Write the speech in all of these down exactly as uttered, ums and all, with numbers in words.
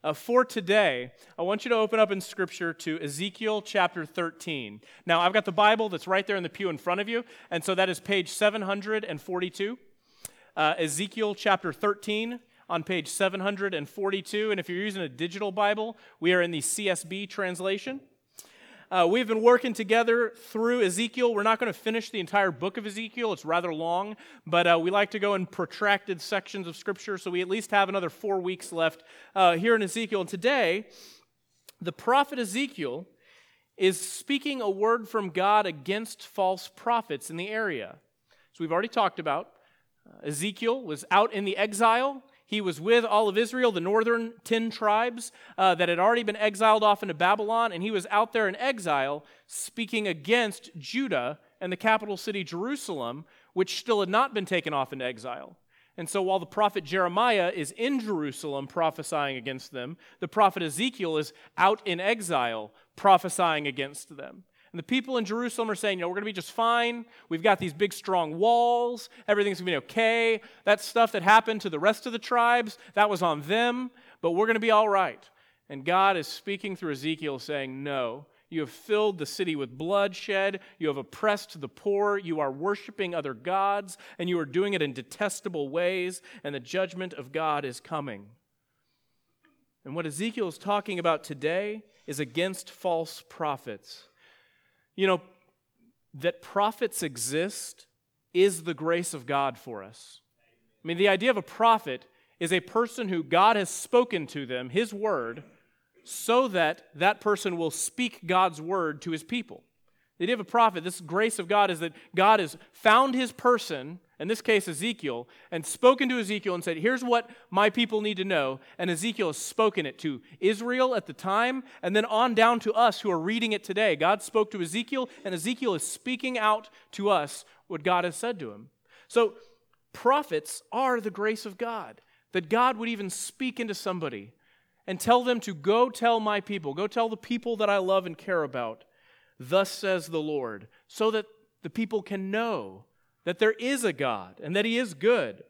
Uh, for today, I want you to open up in Scripture to Ezekiel chapter thirteen. Now, I've got the Bible that's right there in the pew in front of you, and so that is page seven hundred forty-two. Uh, Ezekiel chapter thirteen on page seven hundred forty-two, and if you're using a digital Bible, we are in the C S B translation. Uh, we've been working together through Ezekiel. We're not going to finish the entire book of Ezekiel. It's rather long, but uh, we like to go in protracted sections of Scripture, so we at least have another four weeks left uh, here in Ezekiel. And today, the prophet Ezekiel is speaking a word from God against false prophets in the area. So we've already talked about uh, Ezekiel was out in the exile. He was with all of Israel, the northern ten tribes uh, that had already been exiled off into Babylon, and he was out there in exile speaking against Judah and the capital city Jerusalem, which still had not been taken off into exile. And so while the prophet Jeremiah is in Jerusalem prophesying against them, the prophet Ezekiel is out in exile prophesying against them. And the people in Jerusalem are saying, you know, we're going to be just fine. We've got these big, strong walls. Everything's going to be okay. That stuff that happened to the rest of the tribes, that was on them, but we're going to be all right. And God is speaking through Ezekiel saying, no, you have filled the city with bloodshed. You have oppressed the poor. You are worshiping other gods, and you are doing it in detestable ways, and the judgment of God is coming. And what Ezekiel is talking about today is against false prophets. You know, that prophets exist is the grace of God for us. I mean, the idea of a prophet is a person who God has spoken to them, His word, so that that person will speak God's word to His people. The idea of a prophet, this grace of God, is that God has found His person, in this case Ezekiel, and spoken to Ezekiel and said, here's what my people need to know. And Ezekiel has spoken it to Israel at the time, and then on down to us who are reading it today. God spoke to Ezekiel, and Ezekiel is speaking out to us what God has said to him. So prophets are the grace of God, that God would even speak into somebody and tell them to go tell my people, go tell the people that I love and care about, thus says the Lord, so that the people can know that there is a God and that He is good.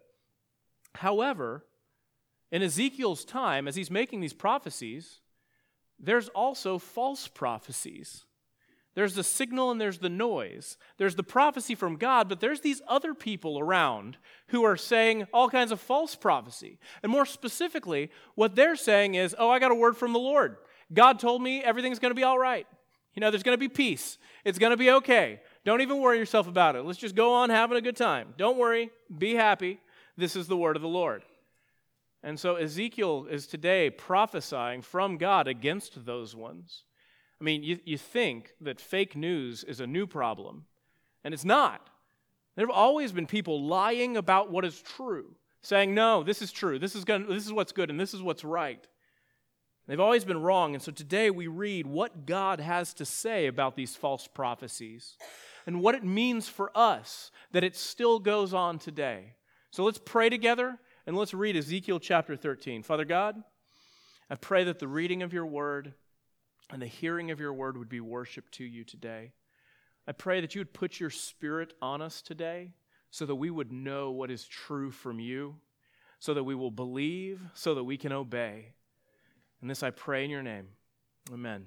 However, in Ezekiel's time, as he's making these prophecies, there's also false prophecies. There's the signal and there's the noise. There's the prophecy from God, but there's these other people around who are saying all kinds of false prophecy. And more specifically, what they're saying is, oh, I got a word from the Lord. God told me everything's going to be all right. You know, there's going to be peace. It's going to be okay. Don't even worry yourself about it. Let's just go on having a good time. Don't worry. Be happy. This is the word of the Lord. And so Ezekiel is today prophesying from God against those ones. I mean, you, you think that fake news is a new problem, and it's not. There have always been people lying about what is true, saying, no, this is true. This is gonna, this is what's good, and this is what's right. They've always been wrong, and so today we read what God has to say about these false prophecies and what it means for us that it still goes on today. So let's pray together, and let's read Ezekiel chapter thirteen. Father God, I pray that the reading of your word and the hearing of your word would be worship to you today. I pray that you would put your Spirit on us today so that we would know what is true from you, so that we will believe, so that we can obey. And this I pray in your name. Amen.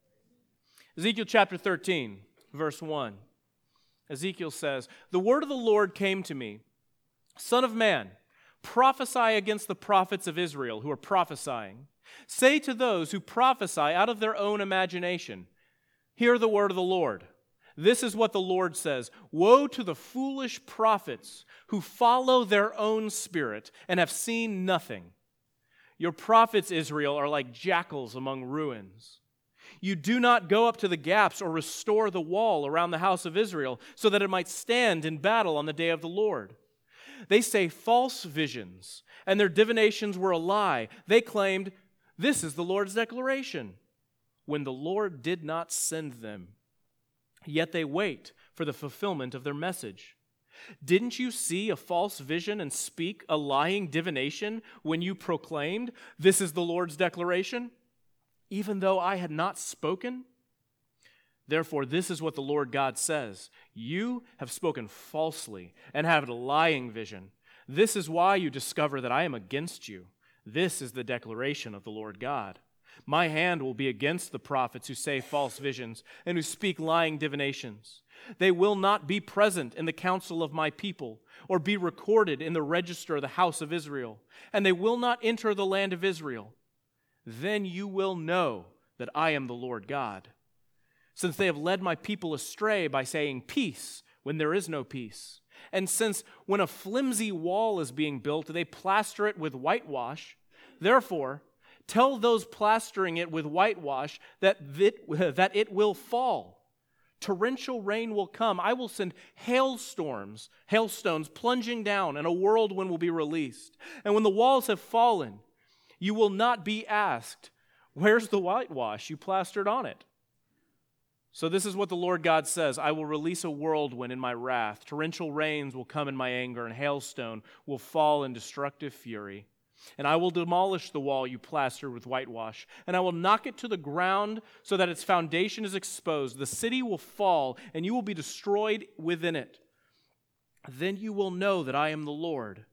Ezekiel chapter thirteen, verse one. Ezekiel says, the word of the Lord came to me, Son of man, prophesy against the prophets of Israel who are prophesying. Say to those who prophesy out of their own imagination, hear the word of the Lord. This is what the Lord says, woe to the foolish prophets who follow their own spirit and have seen nothing. Your prophets, Israel, are like jackals among ruins. You do not go up to the gaps or restore the wall around the house of Israel so that it might stand in battle on the day of the Lord. They say false visions, and their divinations were a lie. They claimed, this is the Lord's declaration, when the Lord did not send them. Yet they wait for the fulfillment of their message. Didn't you see a false vision and speak a lying divination when you proclaimed, this is the Lord's declaration, even though I had not spoken? Therefore, this is what the Lord God says. You have spoken falsely and have a lying vision. This is why you discover that I am against you. This is the declaration of the Lord God. My hand will be against the prophets who say false visions and who speak lying divinations. They will not be present in the council of my people or be recorded in the register of the house of Israel, and they will not enter the land of Israel. Then you will know that I am the Lord God. Since they have led my people astray by saying peace when there is no peace, and since when a flimsy wall is being built, they plaster it with whitewash, therefore, tell those plastering it with whitewash that it, that it will fall. Torrential rain will come. I will send hailstorms, hailstones plunging down, and a whirlwind will be released. And when the walls have fallen, you will not be asked, where's the whitewash you plastered on it? So this is what the Lord God says, I will release a whirlwind in my wrath. Torrential rains will come in my anger, and hailstone will fall in destructive fury. And I will demolish the wall you plastered with whitewash, and I will knock it to the ground so that its foundation is exposed. The city will fall, and you will be destroyed within it. Then you will know that I am the Lord.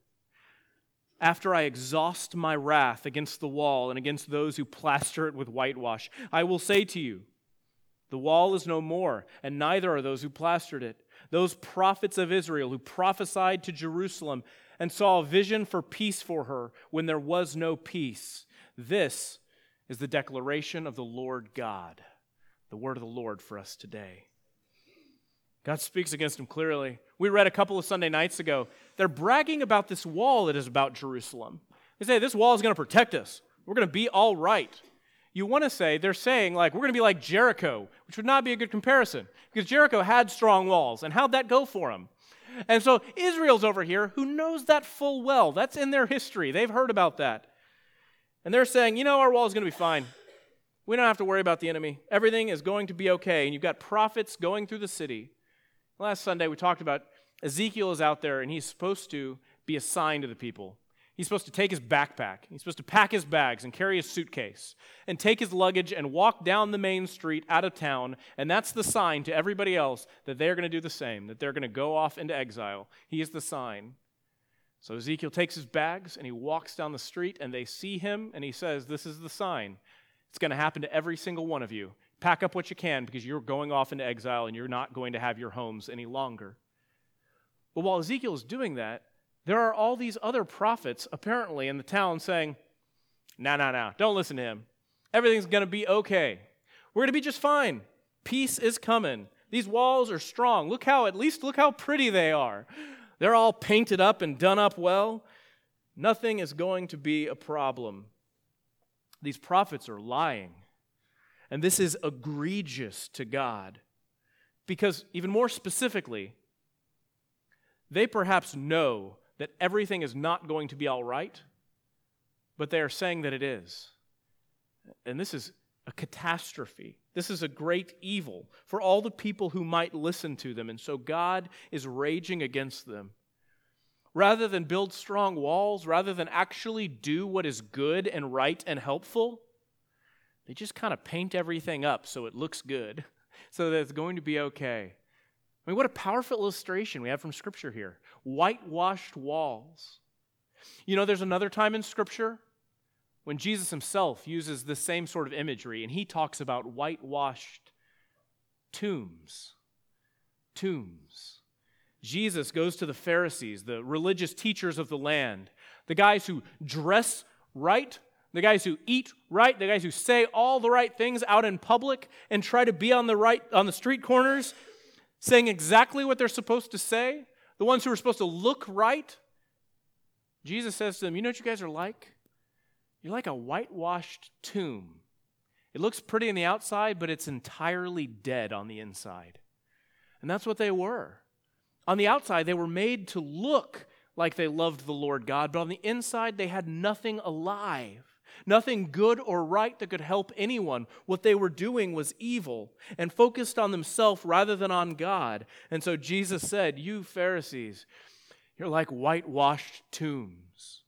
After I exhaust my wrath against the wall and against those who plaster it with whitewash, I will say to you, the wall is no more, and neither are those who plastered it. Those prophets of Israel who prophesied to Jerusalem and saw a vision for peace for her when there was no peace. This is the declaration of the Lord God, the word of the Lord for us today. God speaks against them clearly. We read a couple of Sunday nights ago, they're bragging about this wall that is about Jerusalem. They say, this wall is going to protect us. We're going to be all right. You want to say, they're saying, like, we're going to be like Jericho, which would not be a good comparison, because Jericho had strong walls, and how'd that go for them? And so Israel's over here who knows that full well. That's in their history. They've heard about that. And they're saying, you know, our wall is going to be fine. We don't have to worry about the enemy. Everything is going to be okay. And you've got prophets going through the city. Last Sunday we talked about Ezekiel is out there and he's supposed to be a sign to the people. He's supposed to take his backpack. He's supposed to pack his bags and carry his suitcase and take his luggage and walk down the main street out of town. And that's the sign to everybody else that they're going to do the same, that they're going to go off into exile. He is the sign. So Ezekiel takes his bags and he walks down the street and they see him and he says, this is the sign. It's going to happen to every single one of you. Pack up what you can because you're going off into exile and you're not going to have your homes any longer. But while Ezekiel is doing that, there are all these other prophets apparently in the town saying, no, no, no, don't listen to him. Everything's going to be okay. We're going to be just fine. Peace is coming. These walls are strong. Look how, at least look how pretty they are. They're all painted up and done up well. Nothing is going to be a problem. These prophets are lying. And this is egregious to God. Because even more specifically, they perhaps know that everything is not going to be all right, but they are saying that it is. And this is a catastrophe. This is a great evil for all the people who might listen to them. And so God is raging against them. Rather than build strong walls, rather than actually do what is good and right and helpful, they just kind of paint everything up so it looks good, so that it's going to be okay. I mean, what a powerful illustration we have from Scripture here. Whitewashed walls. You know, there's another time in Scripture when Jesus himself uses the same sort of imagery, and he talks about whitewashed tombs. Tombs. Jesus goes to the Pharisees, the religious teachers of the land, the guys who dress right, the guys who eat right, the guys who say all the right things out in public and try to be on the right on the street corners, saying exactly what they're supposed to say, the ones who are supposed to look right. Jesus says to them, you know what you guys are like? You're like a whitewashed tomb. It looks pretty on the outside, but it's entirely dead on the inside. And that's what they were. On the outside, they were made to look like they loved the Lord God, but on the inside, they had nothing alive. Nothing good or right that could help anyone. What they were doing was evil and focused on themselves rather than on God. And so Jesus said, you Pharisees, you're like whitewashed tombs.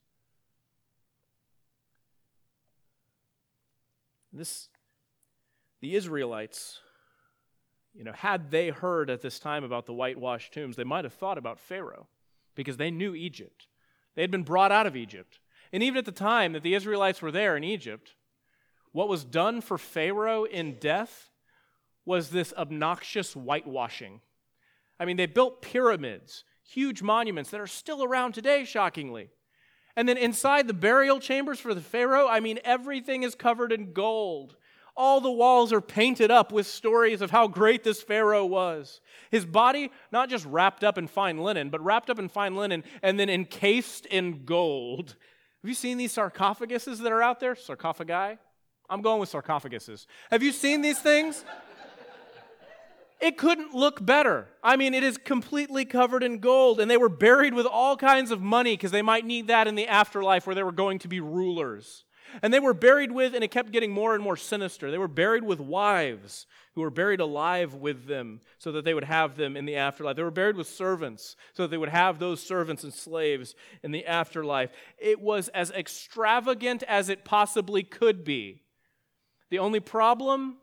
This, the Israelites, you know, had they heard at this time about the whitewashed tombs, they might have thought about Pharaoh because they knew Egypt. They had been brought out of Egypt. And even at the time that the Israelites were there in Egypt, what was done for Pharaoh in death was this obnoxious whitewashing. I mean, they built pyramids, huge monuments that are still around today, shockingly. And then inside the burial chambers for the Pharaoh, I mean, everything is covered in gold. All the walls are painted up with stories of how great this Pharaoh was. His body, not just wrapped up in fine linen, but wrapped up in fine linen and then encased in gold. Have you seen these sarcophaguses that are out there? Sarcophagi? I'm going with sarcophaguses. Have you seen these things? It couldn't look better. I mean, it is completely covered in gold, and they were buried with all kinds of money because they might need that in the afterlife where they were going to be rulers. And they were buried with, and it kept getting more and more sinister, they were buried with wives who were buried alive with them so that they would have them in the afterlife. They were buried with servants so that they would have those servants and slaves in the afterlife. It was as extravagant as it possibly could be. The only problem,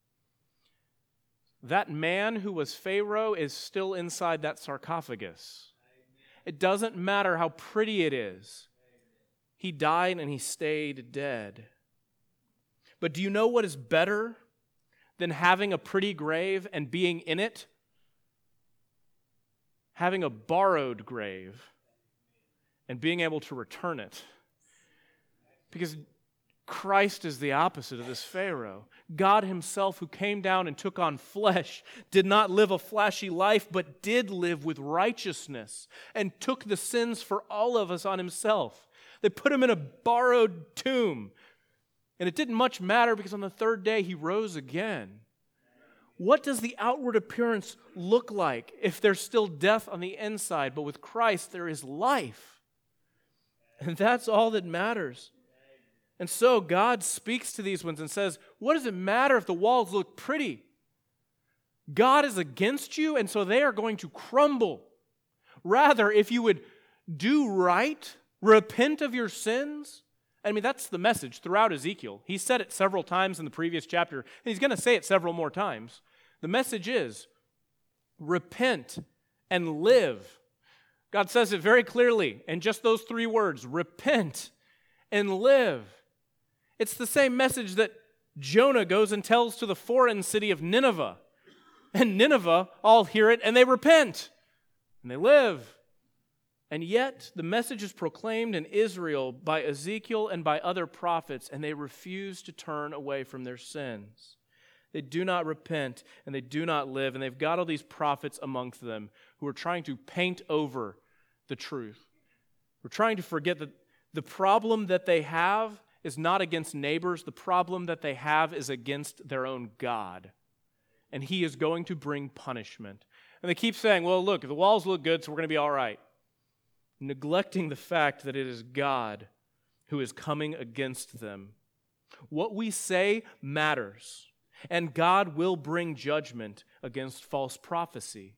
that man who was Pharaoh is still inside that sarcophagus. It doesn't matter how pretty it is. He died and he stayed dead. But do you know what is better than having a pretty grave and being in it? Having a borrowed grave and being able to return it. Because Christ is the opposite of this Pharaoh. God himself, who came down and took on flesh, did not live a flashy life, but did live with righteousness and took the sins for all of us on himself. They put him in a borrowed tomb. And it didn't much matter because on the third day he rose again. What does the outward appearance look like if there's still death on the inside? But with Christ there is life. And that's all that matters. And so God speaks to these ones and says, what does it matter if the walls look pretty? God is against you, and so they are going to crumble. Rather, if you would do right, repent of your sins. I mean, that's the message throughout Ezekiel. He said it several times in the previous chapter, and he's going to say it several more times. The message is, repent and live. God says it very clearly in just those three words, repent and live. It's the same message that Jonah goes and tells to the foreign city of Nineveh. And Nineveh all hear it and they repent and they live. And yet the message is proclaimed in Israel by Ezekiel and by other prophets, and they refuse to turn away from their sins. They do not repent and they do not live, and they've got all these prophets amongst them who are trying to paint over the truth. We're trying to forget that the problem that they have is not against neighbors. The problem that they have is against their own God. And he is going to bring punishment. And they keep saying, well, look, the walls look good, so we're going to be all right. Neglecting the fact that it is God who is coming against them. What we say matters. And God will bring judgment against false prophecy.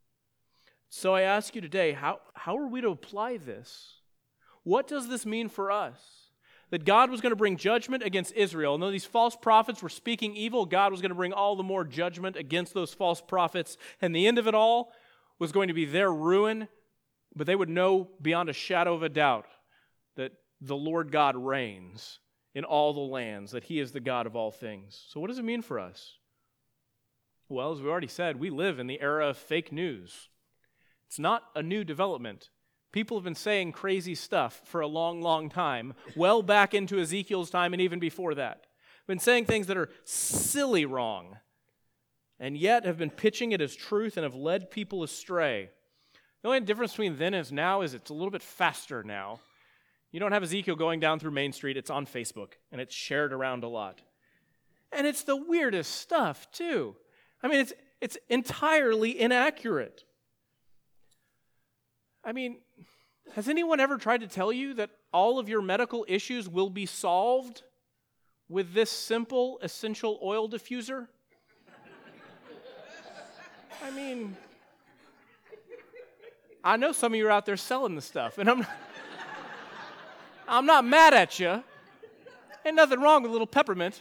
So I ask you today, how, how are we to apply this? What does this mean for us? That God was going to bring judgment against Israel. And though these false prophets were speaking evil, God was going to bring all the more judgment against those false prophets. And the end of it all was going to be their ruin. But they would know beyond a shadow of a doubt that the Lord God reigns in all the lands, that he is the God of all things. So what does it mean for us? Well, as we already said, we live in the era of fake news. It's not a new development. People have been saying crazy stuff for a long, long time, well back into Ezekiel's time and even before that. Been saying things that are silly wrong, and yet have been pitching it as truth and have led people astray. The only difference between then and now is it's a little bit faster now. You don't have Ezekiel going down through Main Street. It's on Facebook, and it's shared around a lot. And it's the weirdest stuff, too. I mean, it's it's entirely inaccurate. I mean, has anyone ever tried to tell you that all of your medical issues will be solved with this simple essential oil diffuser? I mean, I know some of you are out there selling this stuff, and I'm not, I'm not mad at you. Ain't nothing wrong with a little peppermint.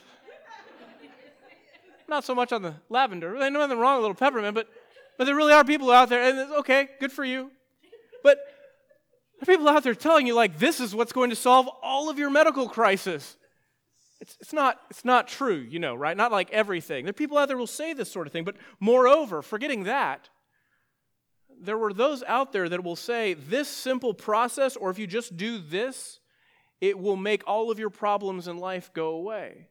Not so much on the lavender. Ain't nothing wrong with a little peppermint, but, but there really are people out there, and it's okay, good for you. But There are people out there telling you, like, this is what's going to solve all of your medical crisis. It's, it's, not, it's not true, you know, right? Not like everything. There are people out there who will say this sort of thing, but moreover, forgetting that, there were those out there that will say this simple process, or if you just do this, it will make all of your problems in life go away.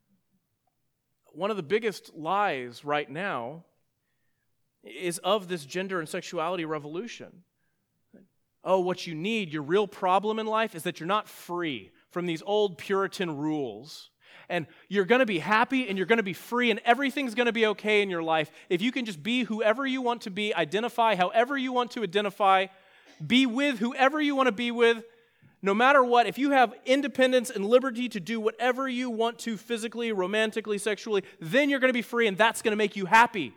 One of the biggest lies right now is of this gender and sexuality revolution. Oh, what you need, your real problem in life is that you're not free from these old Puritan rules. And you're going to be happy and you're going to be free and everything's going to be okay in your life if you can just be whoever you want to be, identify however you want to identify, be with whoever you want to be with, no matter what. If you have independence and liberty to do whatever you want to physically, romantically, sexually, then you're going to be free and that's going to make you happy.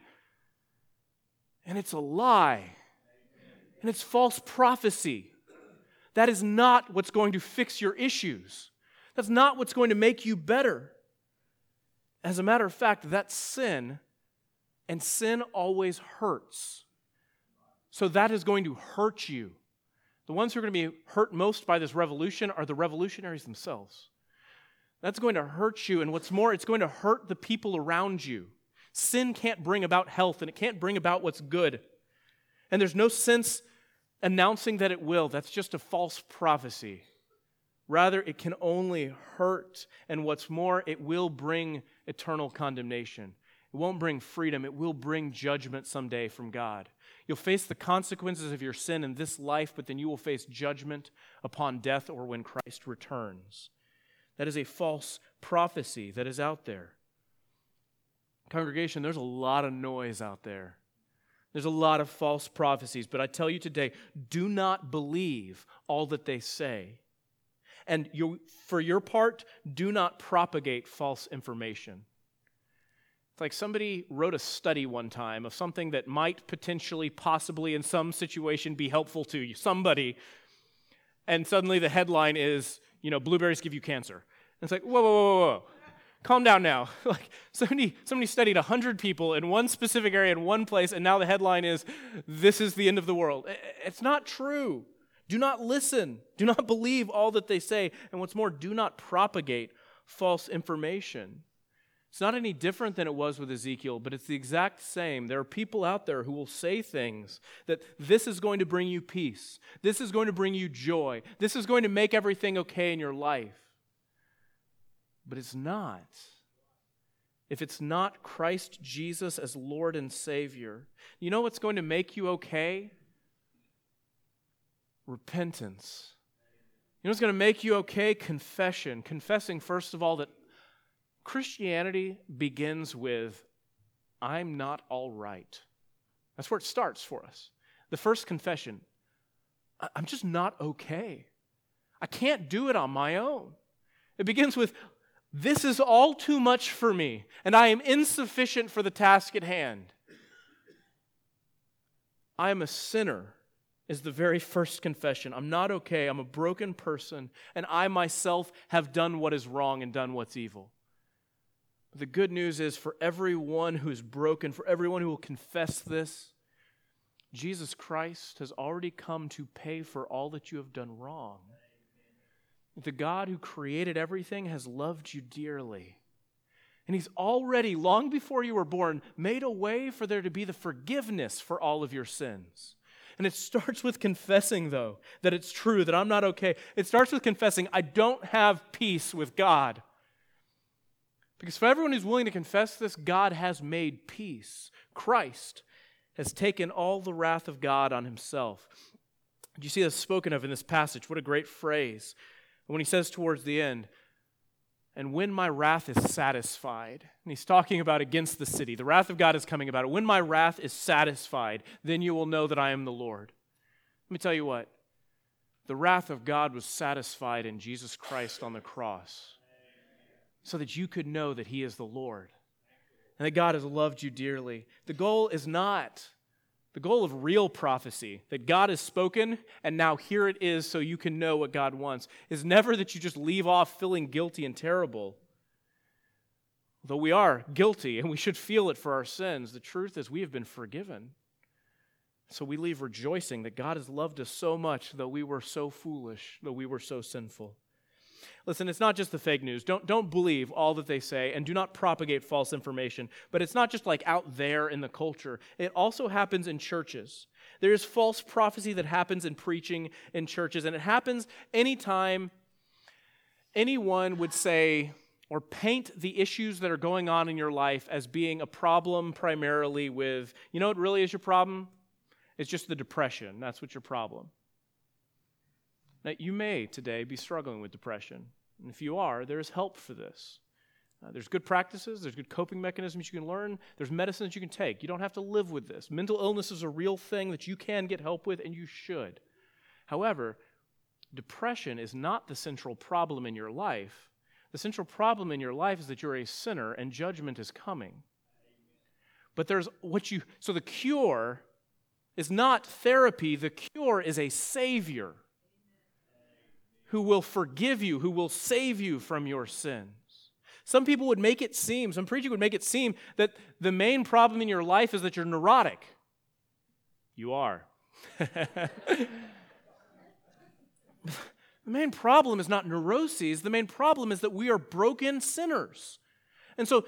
And it's a lie. And it's false prophecy. That is not what's going to fix your issues. That's not what's going to make you better. As a matter of fact, that's sin, and sin always hurts. So that is going to hurt you. The ones who are going to be hurt most by this revolution are the revolutionaries themselves. That's going to hurt you, and what's more, it's going to hurt the people around you. Sin can't bring about health, and it can't bring about what's good. And there's no sense announcing that it will. That's just a false prophecy. Rather, it can only hurt, and what's more, it will bring eternal condemnation. It won't bring freedom. It will bring judgment someday from God. You'll face the consequences of your sin in this life, but then you will face judgment upon death or when Christ returns. That is a false prophecy that is out there. Congregation, there's a lot of noise out there. There's a lot of false prophecies, but I tell you today, do not believe all that they say. And you, for your part, do not propagate false information. It's like somebody wrote a study one time of something that might potentially, possibly, in some situation be helpful to you, somebody, and suddenly the headline is, you know, blueberries give you cancer. And it's like, whoa, whoa, whoa, whoa. Calm down now. Like somebody, somebody studied one hundred people in one specific area in one place, and now the headline is, this is the end of the world. It's not true. Do not listen. Do not believe all that they say. And what's more, do not propagate false information. It's not any different than it was with Ezekiel, but it's the exact same. There are people out there who will say things that this is going to bring you peace. This is going to bring you joy. This is going to make everything okay in your life. But it's not. If it's not Christ Jesus as Lord and Savior, you know what's going to make you okay? Repentance. You know what's going to make you okay? Confession. Confessing, first of all, that Christianity begins with, I'm not all right. That's where it starts for us. The first confession, I'm just not okay. I can't do it on my own. It begins with, this is all too much for me, and I am insufficient for the task at hand. I am a sinner, is the very first confession. I'm not okay. I'm a broken person, and I myself have done what is wrong and done what's evil. But the good news is for everyone who is broken, for everyone who will confess this, Jesus Christ has already come to pay for all that you have done wrong. The God who created everything has loved you dearly. And He's already, long before you were born, made a way for there to be the forgiveness for all of your sins. And it starts with confessing, though, that it's true, that I'm not okay. It starts with confessing, I don't have peace with God. Because for everyone who's willing to confess this, God has made peace. Christ has taken all the wrath of God on Himself. Do you see this spoken of in this passage? What a great phrase. When He says towards the end, and when my wrath is satisfied, and He's talking about against the city, the wrath of God is coming about it. When my wrath is satisfied, then you will know that I am the Lord. Let me tell you what, the wrath of God was satisfied in Jesus Christ on the cross so that you could know that He is the Lord and that God has loved you dearly. The goal is not The goal of real prophecy, that God has spoken and now here it is so you can know what God wants, is never that you just leave off feeling guilty and terrible. Though we are guilty and we should feel it for our sins, the truth is we have been forgiven. So we leave rejoicing that God has loved us so much, though we were so foolish, though we were so sinful. Listen, it's not just the fake news. Don't, don't believe all that they say, and do not propagate false information. But it's not just like out there in the culture. It also happens in churches. There is false prophecy that happens in preaching in churches, and it happens anytime anyone would say or paint the issues that are going on in your life as being a problem primarily with, you know what really is your problem? It's just the depression. That's what's your problem. Now, you may today be struggling with depression. And if you are, there is help for this. Uh, there's good practices. There's good coping mechanisms you can learn. There's medicines you can take. You don't have to live with this. Mental illness is a real thing that you can get help with, and you should. However, depression is not the central problem in your life. The central problem in your life is that you're a sinner and judgment is coming. But there's what you, so the cure is not therapy. The cure is a Savior who will forgive you, who will save you from your sins. Some people would make it seem, some preaching would make it seem that the main problem in your life is that you're neurotic. You are. The main problem is not neuroses. The main problem is that we are broken sinners. And so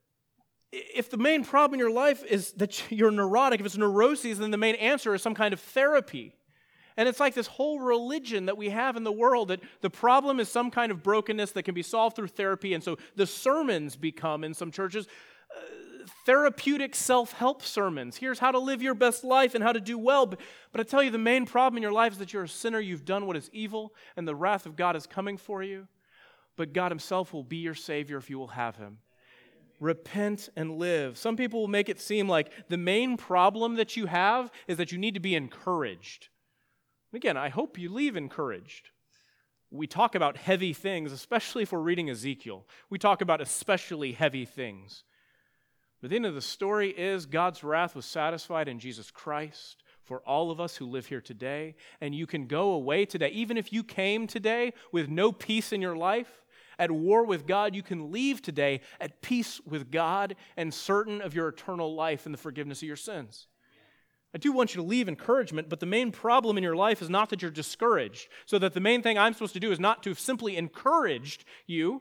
if the main problem in your life is that you're neurotic, if it's neuroses, then the main answer is some kind of therapy. And it's like this whole religion that we have in the world that the problem is some kind of brokenness that can be solved through therapy. And so the sermons become, in some churches, uh, therapeutic self-help sermons. Here's how to live your best life and how to do well. But, but I tell you, the main problem in your life is that you're a sinner, you've done what is evil, and the wrath of God is coming for you. But God himself will be your Savior if you will have him. Repent and live. Some people will make it seem like the main problem that you have is that you need to be encouraged. Again, I hope you leave encouraged. We talk about heavy things, especially if we're reading Ezekiel. We talk about especially heavy things. But the end of the story is God's wrath was satisfied in Jesus Christ for all of us who live here today. And you can go away today. Even if you came today with no peace in your life, at war with God, you can leave today at peace with God and certain of your eternal life and the forgiveness of your sins. I do want you to leave encouragement, but the main problem in your life is not that you're discouraged. So that the main thing I'm supposed to do is not to have simply encouraged you,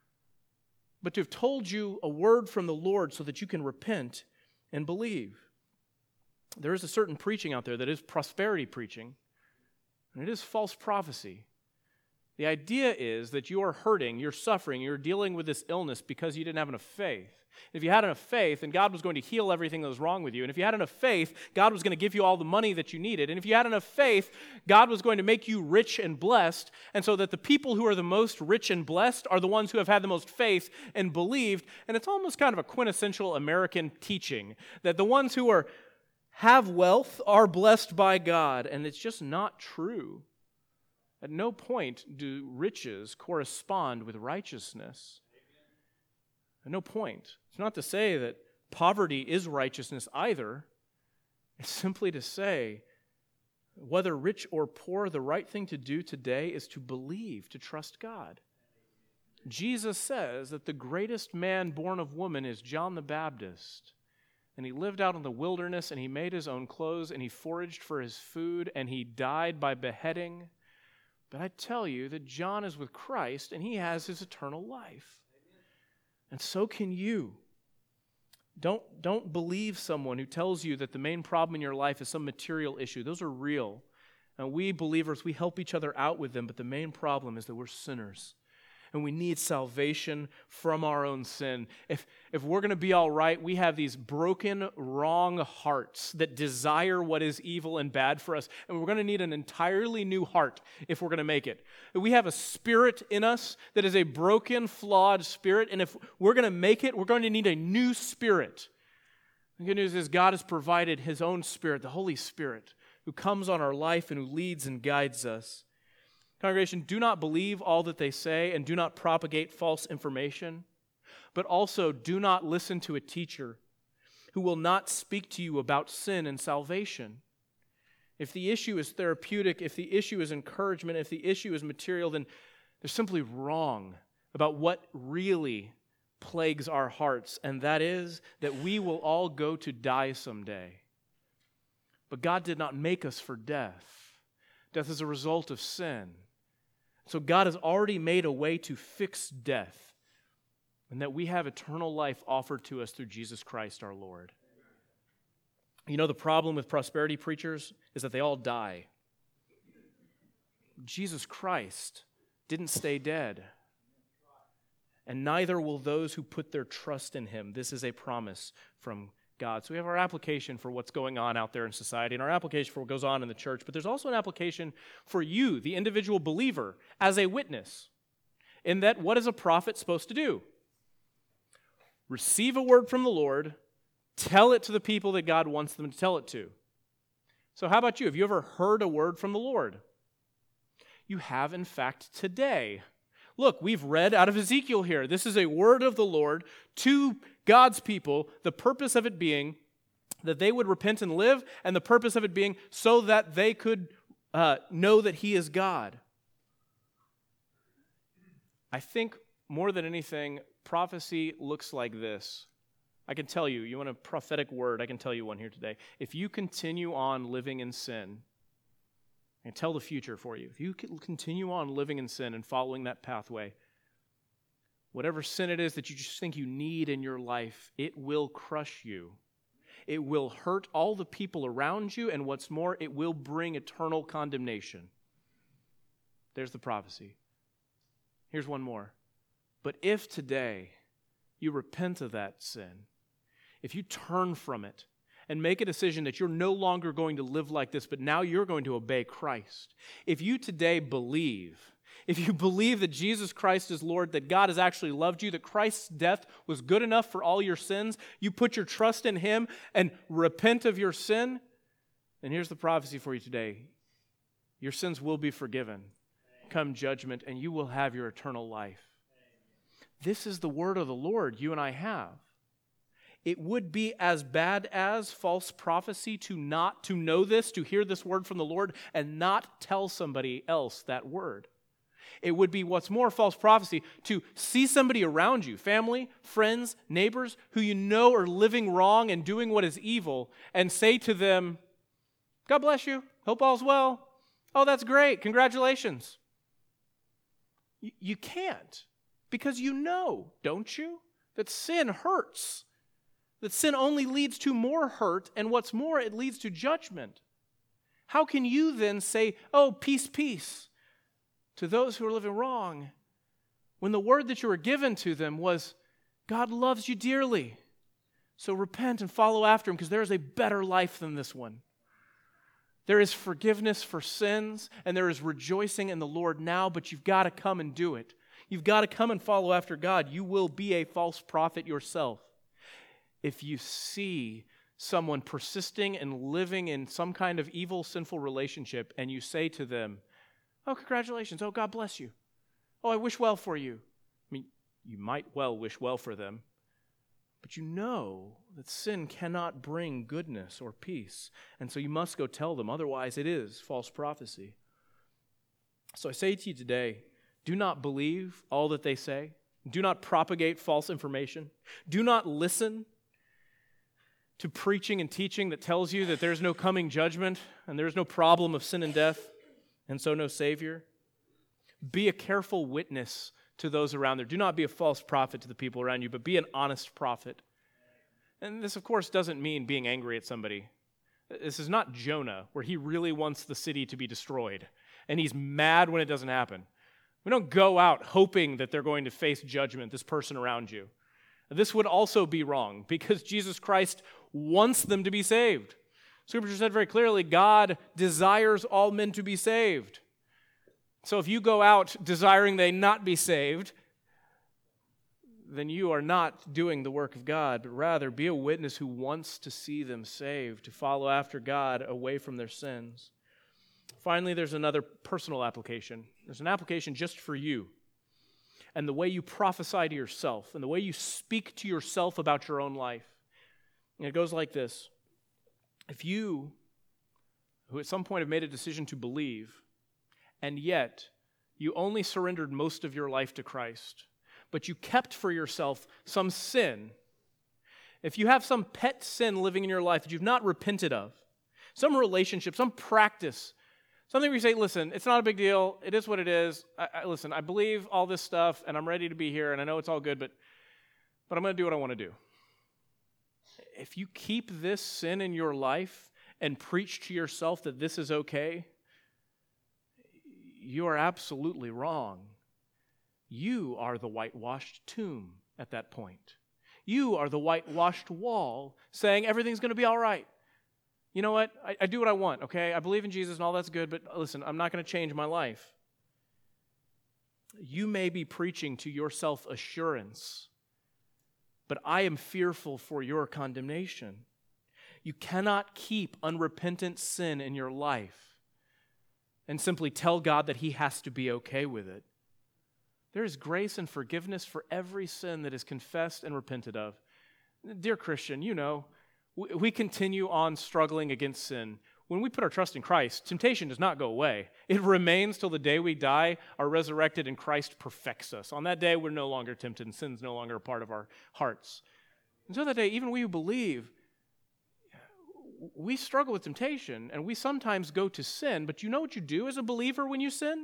but to have told you a word from the Lord so that you can repent and believe. There is a certain preaching out there that is prosperity preaching, and it is false prophecy. The idea is that you are hurting, you're suffering, you're dealing with this illness because you didn't have enough faith. If you had enough faith, then God was going to heal everything that was wrong with you. And if you had enough faith, God was going to give you all the money that you needed. And if you had enough faith, God was going to make you rich and blessed. And so that the people who are the most rich and blessed are the ones who have had the most faith and believed. And it's almost kind of a quintessential American teaching that the ones who are have wealth are blessed by God. And it's just not true. At no point do riches correspond with righteousness. At no point. It's not to say that poverty is righteousness either. It's simply to say, whether rich or poor, the right thing to do today is to believe, to trust God. Jesus says that the greatest man born of woman is John the Baptist. And he lived out in the wilderness, and he made his own clothes, and he foraged for his food, and he died by beheading. But I tell you that John is with Christ, and he has his eternal life. And so can you. Don't, don't believe someone who tells you that the main problem in your life is some material issue. Those are real. And we believers, we help each other out with them, but the main problem is that we're sinners. And we need salvation from our own sin. If, if we're going to be all right, we have these broken, wrong hearts that desire what is evil and bad for us. And we're going to need an entirely new heart if we're going to make it. We have a spirit in us that is a broken, flawed spirit. And if we're going to make it, we're going to need a new spirit. The good news is God has provided his own spirit, the Holy Spirit, who comes on our life and who leads and guides us. Congregation, do not believe all that they say and do not propagate false information, but also do not listen to a teacher who will not speak to you about sin and salvation. If the issue is therapeutic, if the issue is encouragement, if the issue is material, then they're simply wrong about what really plagues our hearts, and that is that we will all go to die someday. But God did not make us for death. Death is a result of sin. So God has already made a way to fix death, and that we have eternal life offered to us through Jesus Christ our Lord. You know, the problem with prosperity preachers is that they all die. Jesus Christ didn't stay dead, and neither will those who put their trust in him. This is a promise from God. So we have our application for what's going on out there in society and our application for what goes on in the church, but there's also an application for you, the individual believer, as a witness, in that what is a prophet supposed to do? Receive a word from the Lord, tell it to the people that God wants them to tell it to. So how about you? Have you ever heard a word from the Lord? You have, in fact, today. Look, we've read out of Ezekiel here. This is a word of the Lord to God's people, the purpose of it being that they would repent and live, and the purpose of it being so that they could uh, know that he is God. I think more than anything, prophecy looks like this. I can tell you, you want a prophetic word, I can tell you one here today. If you continue on living in sin, I can tell the future for you. If you continue on living in sin and following that pathway, whatever sin it is that you just think you need in your life, it will crush you. It will hurt all the people around you, and what's more, it will bring eternal condemnation. There's the prophecy. Here's one more. But if today you repent of that sin, if you turn from it and make a decision that you're no longer going to live like this, but now you're going to obey Christ, if you today believe, if you believe that Jesus Christ is Lord, that God has actually loved you, that Christ's death was good enough for all your sins, you put your trust in him and repent of your sin, then here's the prophecy for you today. Your sins will be forgiven come judgment, and you will have your eternal life. This is the word of the Lord you and I have. It would be as bad as false prophecy to not to know this, to hear this word from the Lord and not tell somebody else that word. It would be what's more false prophecy to see somebody around you, family, friends, neighbors, who you know are living wrong and doing what is evil, and say to them, God bless you, hope all's well. Oh, that's great, congratulations. You, you can't, because you know, don't you, that sin hurts. That sin only leads to more hurt, and what's more, it leads to judgment. How can you then say, oh, peace, peace, to those who are living wrong, when the word that you were given to them was, God loves you dearly, so repent and follow after him, because there is a better life than this one. There is forgiveness for sins, and there is rejoicing in the Lord now, but you've got to come and do it. You've got to come and follow after God. You will be a false prophet yourself. If you see someone persisting and living in some kind of evil, sinful relationship, and you say to them, oh, congratulations, oh, God bless you, oh, I wish well for you. I mean, you might well wish well for them, but you know that sin cannot bring goodness or peace, and so you must go tell them, otherwise it is false prophecy. So I say to you today, do not believe all that they say. Do not propagate false information. Do not listen to preaching and teaching that tells you that there's no coming judgment and there's no problem of sin and death, and so no Savior. Be a careful witness to those around there. Do not be a false prophet to the people around you, but be an honest prophet. And this, of course, doesn't mean being angry at somebody. This is not Jonah, where he really wants the city to be destroyed, and he's mad when it doesn't happen. We don't go out hoping that they're going to face judgment, this person around you. This would also be wrong, because Jesus Christ wants them to be saved. Scripture said very clearly, God desires all men to be saved. So if you go out desiring they not be saved, then you are not doing the work of God, but rather be a witness who wants to see them saved, to follow after God away from their sins. Finally, there's another personal application. There's an application just for you and the way you prophesy to yourself and the way you speak to yourself about your own life. And it goes like this. If you, who at some point have made a decision to believe, and yet you only surrendered most of your life to Christ, but you kept for yourself some sin, if you have some pet sin living in your life that you've not repented of, some relationship, some practice, something where you say, listen, it's not a big deal. It is what it is. I, I, listen, I believe all this stuff, and I'm ready to be here, and I know it's all good, but, but I'm going to do what I want to do. If you keep this sin in your life and preach to yourself that this is okay, you are absolutely wrong. You are the whitewashed tomb at that point. You are the whitewashed wall saying everything's going to be all right. You know what? I, I do what I want, okay? I believe in Jesus and all that's good, but listen, I'm not going to change my life. You may be preaching to your self-assurance, but I am fearful for your condemnation. You cannot keep unrepentant sin in your life and simply tell God that He has to be okay with it. There is grace and forgiveness for every sin that is confessed and repented of. Dear Christian, you know, we continue on struggling against sin. When we put our trust in Christ, temptation does not go away. It remains till the day we die, are resurrected, and Christ perfects us. On that day, we're no longer tempted, and sin's no longer a part of our hearts. Until that day, even we who believe, we struggle with temptation, and we sometimes go to sin, but you know what you do as a believer when you sin?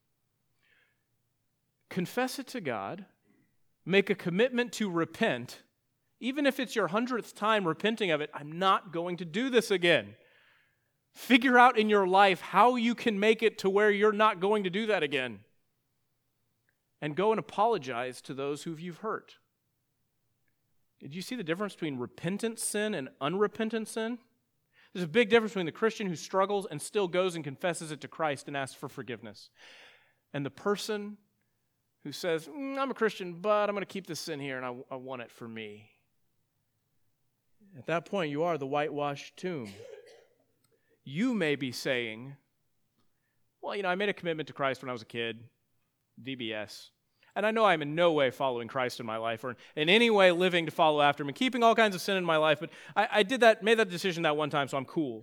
Confess it to God, make a commitment to repent, even if it's your hundredth time repenting of it. I'm not going to do this again. Figure out in your life how you can make it to where you're not going to do that again. And go and apologize to those who you've hurt. Did you see the difference between repentant sin and unrepentant sin? There's a big difference between the Christian who struggles and still goes and confesses it to Christ and asks for forgiveness, and the person who says, mm, I'm a Christian, but I'm going to keep this sin here, and I, I want it for me. At that point, you are the whitewashed tomb. You may be saying, well, you know, I made a commitment to Christ when I was a kid, V B S, and I know I'm in no way following Christ in my life or in any way living to follow after Him and keeping all kinds of sin in my life, but I, I did that, made that decision that one time, so I'm cool.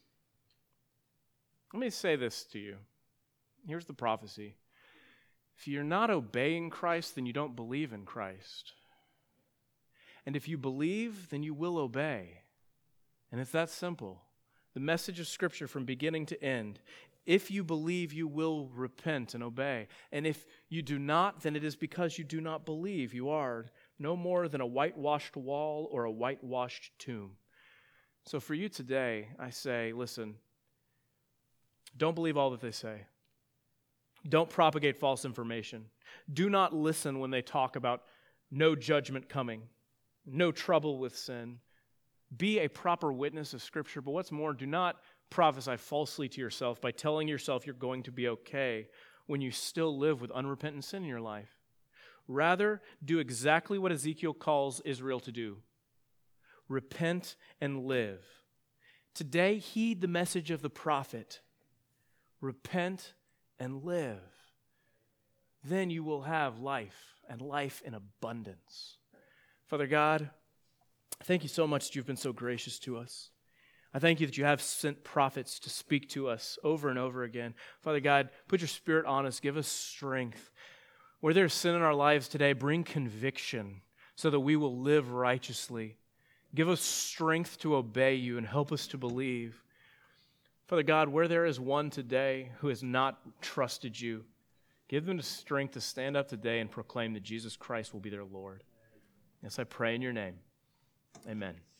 Let me say this to you. Here's the prophecy. If you're not obeying Christ, then you don't believe in Christ. And if you believe, then you will obey. And it's that simple. The message of Scripture from beginning to end. If you believe, you will repent and obey. And if you do not, then it is because you do not believe. You are no more than a whitewashed wall or a whitewashed tomb. So for you today, I say, listen, don't believe all that they say. Don't propagate false information. Do not listen when they talk about no judgment coming, no trouble with sin. Be a proper witness of Scripture, but what's more, do not prophesy falsely to yourself by telling yourself you're going to be okay when you still live with unrepentant sin in your life. Rather, do exactly what Ezekiel calls Israel to do. Repent and live. Today, heed the message of the prophet. Repent and live. Then you will have life, and life in abundance. Father God, thank you so much that you've been so gracious to us. I thank you that you have sent prophets to speak to us over and over again. Father God, put your Spirit on us. Give us strength. Where there's sin in our lives today, bring conviction so that we will live righteously. Give us strength to obey you and help us to believe. Father God, where there is one today who has not trusted you, give them the strength to stand up today and proclaim that Jesus Christ will be their Lord. Yes, I pray in your name. Amen.